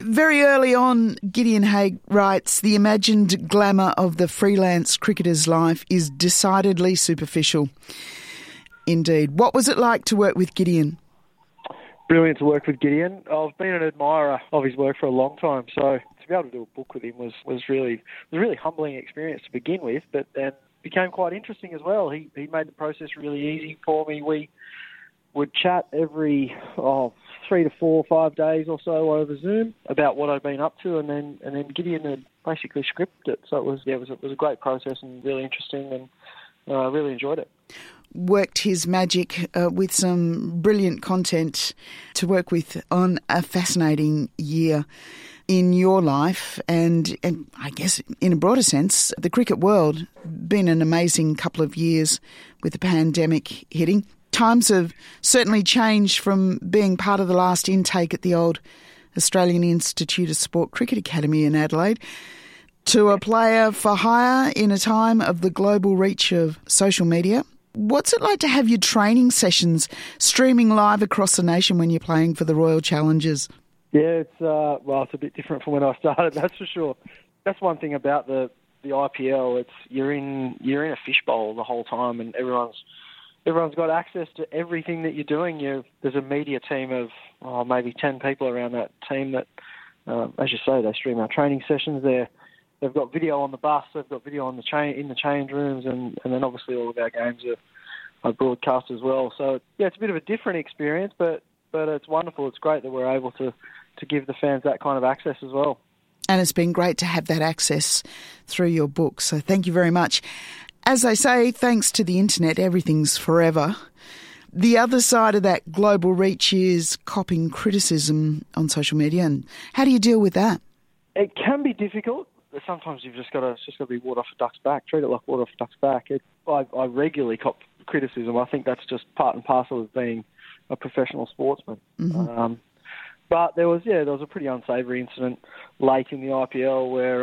Very early on, Gideon Haigh writes, the imagined glamour of the freelance cricketer's life is decidedly superficial. Indeed. What was it like to work with Gideon? Brilliant to work with Gideon. I've been an admirer of his work for a long time, so to be able to do a book with him was really humbling experience to begin with, but then became quite interesting as well. He made the process really easy for me. We would chat every 3 to 4 or 5 days or so over Zoom about what I'd been up to, and then Gideon had basically scripted it. So it was a great process and really interesting, and I really enjoyed it. Worked his magic with some brilliant content to work with on a fascinating year in your life, and I guess in a broader sense, the cricket world. Been an amazing couple of years with the pandemic hitting. Times have certainly changed from being part of the last intake at the old Australian Institute of Sport Cricket Academy in Adelaide to a player for hire in a time of the global reach of social media. What's it like to have your training sessions streaming live across the nation when you're playing for the Royal Challengers? Yeah, it's a bit different from when I started, that's for sure. That's one thing about the IPL. It's you're in a fishbowl the whole time, and everyone's got access to everything that you're doing. There's a media team of maybe 10 people around that team that, as you say, they stream our training sessions there. They've got video on the bus, they've got video on in the change rooms, and then obviously all of our games are broadcast as well. So yeah, it's a bit of a different experience, but it's wonderful. It's great that we're able to give the fans that kind of access as well. And it's been great to have that access through your book. So thank you very much. As they say, thanks to the internet, everything's forever. The other side of that global reach is copping criticism on social media. And how do you deal with that? It can be difficult. Sometimes it's just got to be water off a duck's back. Treat it like water off a duck's back. I regularly cop criticism. I think that's just part and parcel of being a professional sportsman. Mm-hmm. But there was a pretty unsavoury incident late in the IPL where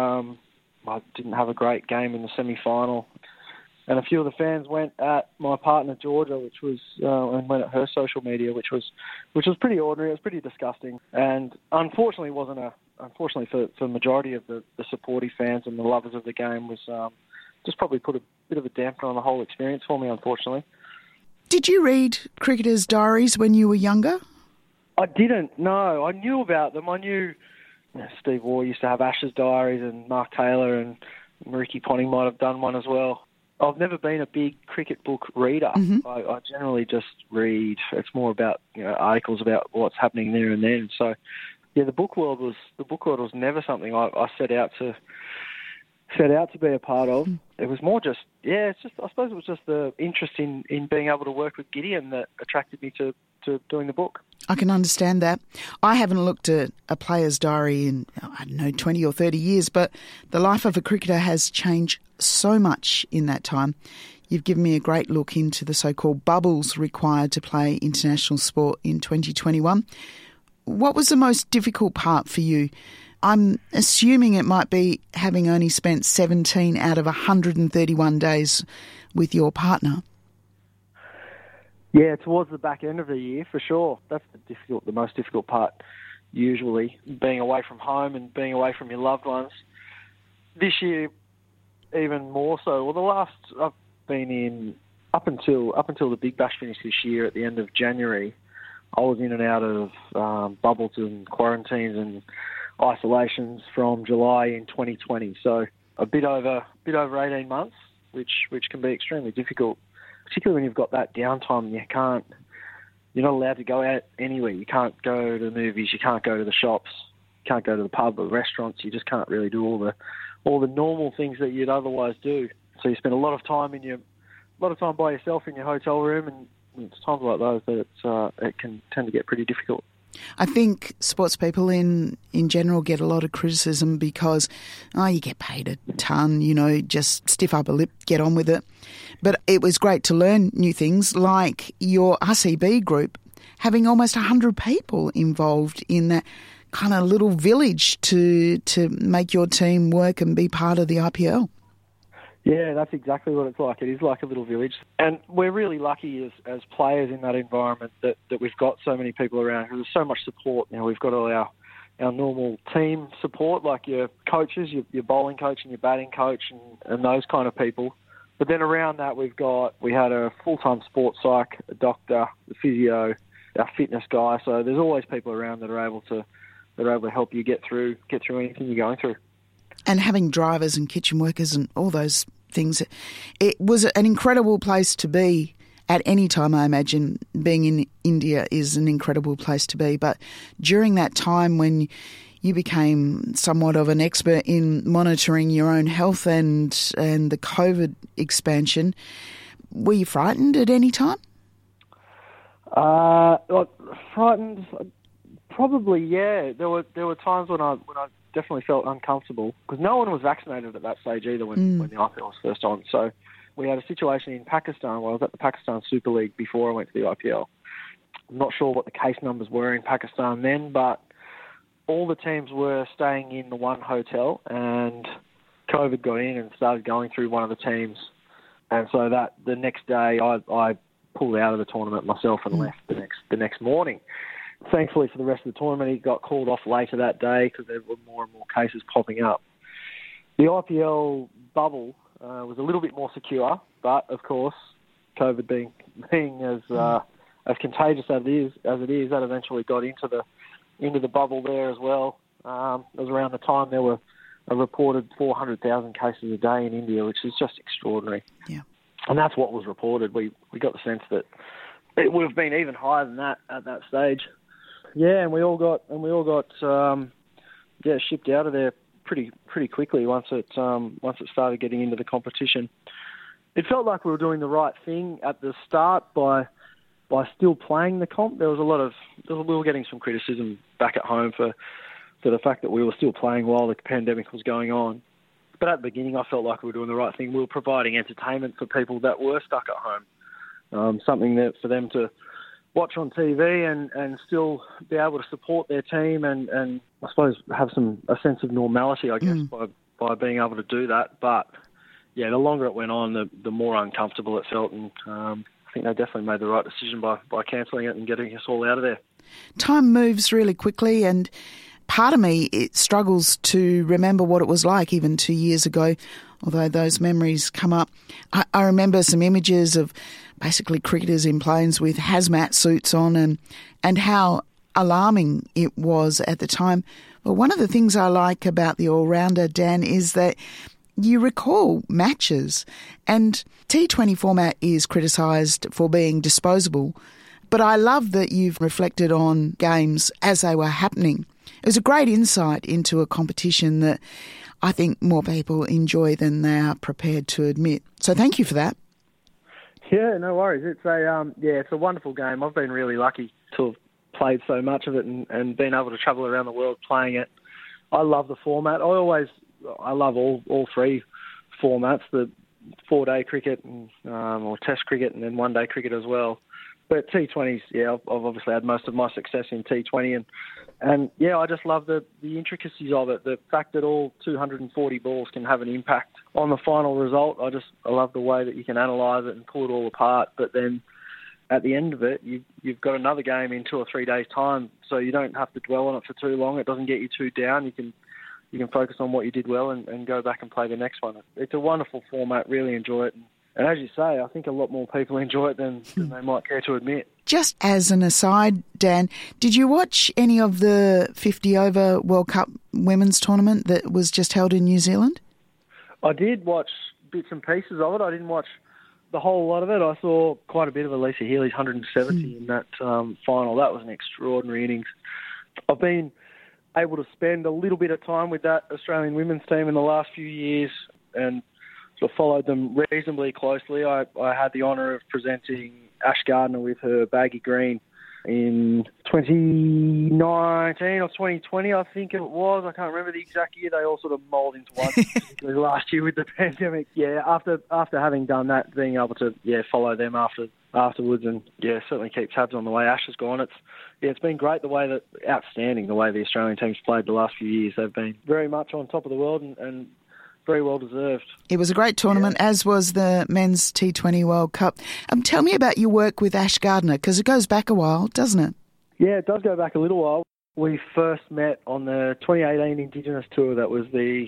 I didn't have a great game in the semi-final, and a few of the fans went at my partner Georgia, and went at her social media, which was pretty ordinary. It was pretty disgusting, and unfortunately for the majority of the supportive fans and the lovers of the game, was just probably put a bit of a damper on the whole experience for me, unfortunately. Did you read cricketers' diaries when you were younger? I didn't, no. I knew about them. I knew Steve Waugh used to have Ashes diaries, and Mark Taylor and Ricky Ponting might have done one as well. I've never been a big cricket book reader. Mm-hmm. I generally just read. It's more about articles about what's happening there and then. So, yeah, the book world was never something I set out to be a part of. It was more just, I suppose it was just the interest in being able to work with Gideon that attracted me to doing the book. I can understand that. I haven't looked at a player's diary in, 20 or 30 years, but the life of a cricketer has changed so much in that time. You've given me a great look into the so-called bubbles required to play international sport in 2021. What was the most difficult part for you? I'm assuming it might be having only spent 17 out of 131 days with your partner. Yeah, towards the back end of the year, for sure. That's the most difficult part, usually, being away from home and being away from your loved ones. This year, even more so. Well, I've been in, up until the Big Bash finished this year at the end of January, I was in and out of bubbles and quarantines and isolations from July in 2020. So a bit over 18 months, which can be extremely difficult, particularly when you've got that downtime. You're not allowed to go out anywhere. You can't go to the movies. You can't go to the shops. You can't go to the pub or restaurants. You just can't really do all the normal things that you'd otherwise do. So you spend a lot of time by yourself in your hotel room, and it's times like those that it can tend to get pretty difficult. I think sports people in general get a lot of criticism because, you get paid a ton, just stiff upper lip, get on with it. But it was great to learn new things like your RCB group having almost 100 people involved in that kind of little village to make your team work and be part of the IPL. Yeah, that's exactly what it's like. It is like a little village. And we're really lucky as players in that environment that we've got so many people around who have so much support. We've got all our our normal team support, like your coaches, your bowling coach and your batting coach and those kind of people. But then around that, we had a full-time sports psych, a doctor, a physio, our fitness guy. So there's always people around that are able to help you get through anything you're going through. And having drivers and kitchen workers and all those things, it was an incredible place to be at any time. I imagine being in India is an incredible place to be. But during that time when you became somewhat of an expert in monitoring your own health and the COVID expansion, were you frightened at any time? Frightened, probably, yeah. There were times when I definitely felt uncomfortable because no one was vaccinated at that stage either when the IPL was first on. So we had a situation in Pakistan where I was at the Pakistan Super League before I went to the IPL. I'm not sure what the case numbers were in Pakistan then, but all the teams were staying in the one hotel, and COVID got in and started going through one of the teams. And so that the next day I pulled out of the tournament myself and left the next morning. Thankfully for the rest of the tournament, he got called off later that day because there were more and more cases popping up. The IPL bubble was a little bit more secure, but of course, COVID being as contagious as it is, that eventually got into the bubble there as well. It was around the time there were a reported 400,000 cases a day in India, which is just extraordinary. Yeah, and that's what was reported. We got the sense that it would have been even higher than that at that stage. Yeah, and we all got shipped out of there pretty quickly once it started getting into the competition. It felt like we were doing the right thing at the start by still playing the comp. We were getting some criticism back at home for the fact that we were still playing while the pandemic was going on. But at the beginning, I felt like we were doing the right thing. We were providing entertainment for people that were stuck at home, something that for them to watch on TV and still be able to support their team and I suppose have a sense of normality, I guess, by being able to do that. But yeah, the longer it went on, the more uncomfortable it felt, and I think they definitely made the right decision by cancelling it and getting us all out of there. Time moves really quickly, and part of me, it struggles to remember what it was like even 2 years ago, although those memories come up. I remember some images of basically cricketers in planes with hazmat suits on and how alarming it was at the time. Well, one of the things I like about the all-rounder, Dan, is that you recall matches, and T20 format is criticised for being disposable, but I love that you've reflected on games as they were happening. It was a great insight into a competition that I think more people enjoy than they are prepared to admit. So thank you for that. Yeah, no worries. It's a wonderful game. I've been really lucky to have played so much of it and been able to travel around the world playing it. I love the format. I love all three formats, the 4-day cricket or test cricket and then 1-day cricket as well. But T20s, I've obviously had most of my success in T20 and I just love the intricacies of it, the fact that all 240 balls can have an impact on the final result. I love the way that you can analyse it and pull it all apart, but then at the end of it, you've got another game in 2 or 3 days' time, so you don't have to dwell on it for too long. It doesn't get you too down. You can focus on what you did well and go back and play the next one. It's a wonderful format, really enjoy it. And as you say, I think a lot more people enjoy it than they might care to admit. Just as an aside, Dan, did you watch any of the 50-over World Cup women's tournament that was just held in New Zealand? I did watch bits and pieces of it. I didn't watch the whole lot of it. I saw quite a bit of Alyssa Healy's 170 in that final. That was an extraordinary innings. I've been able to spend a little bit of time with that Australian women's team in the last few years and sort of followed them reasonably closely. I had the honour of presenting Ash Gardner with her baggy green in 2019 or 2020, I think it was. I can't remember the exact year. They all sort of mould into one, particularly last year with the pandemic. Yeah, after having done that, being able to follow them afterwards and certainly keep tabs on the way Ash has gone. It's been great outstanding the way the Australian team's played the last few years. They've been very much on top of the world and very well deserved. It was a great tournament, as was the men's T20 World Cup. Tell me about your work with Ash Gardner, because it goes back a while, doesn't it? Yeah, it does go back a little while. we first met on the 2018 Indigenous Tour. That was the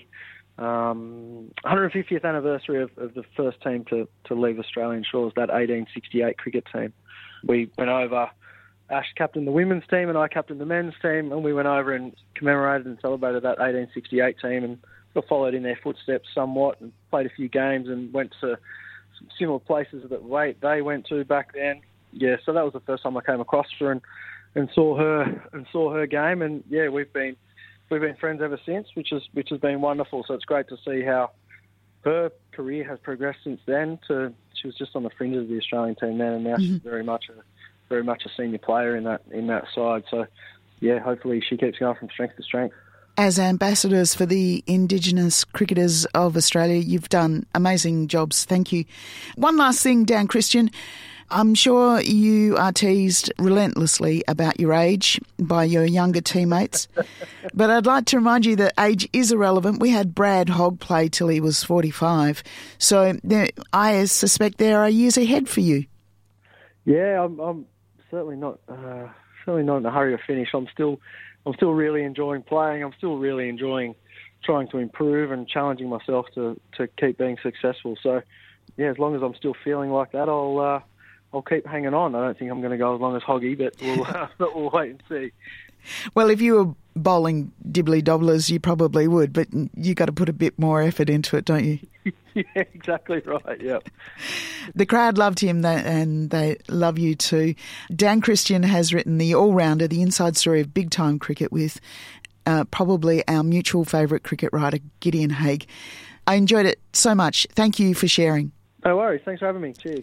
150th anniversary of the first team to leave Australian shores, that 1868 cricket team. We went over, Ash captained the women's team and I captained the men's team, and we went over and commemorated and celebrated that 1868 team and sort of followed in their footsteps somewhat and played a few games and went to some similar places that they went to back then. Yeah, so that was the first time I came across her and saw her game, and yeah, we've been friends ever since, which has been wonderful. So it's great to see how her career has progressed since then. She was just on the fringes of the Australian team then, and now she's very much a senior player in that side. So yeah, hopefully she keeps going from strength to strength. As ambassadors for the Indigenous cricketers of Australia, you've done amazing jobs. Thank you. One last thing, Dan Christian. I'm sure you are teased relentlessly about your age by your younger teammates, but I'd like to remind you that age is irrelevant. We had Brad Hogg play till he was 45, so I suspect there are years ahead for you. Yeah, I'm certainly not in a hurry to finish. I'm still really enjoying playing. I'm still really enjoying trying to improve and challenging myself to keep being successful. So, yeah, as long as I'm still feeling like that, I'll keep hanging on. I don't think I'm going to go as long as Hoggy, but we'll wait and see. Well, if you were bowling dibbly-dobblers, you probably would, but you got to put a bit more effort into it, don't you? Yeah, exactly right, yep. The crowd loved him and they love you too. Dan Christian has written The All-Rounder, the inside story of big-time cricket with probably our mutual favourite cricket writer, Gideon Haigh. I enjoyed it so much. Thank you for sharing. No worries. Thanks for having me. Cheers.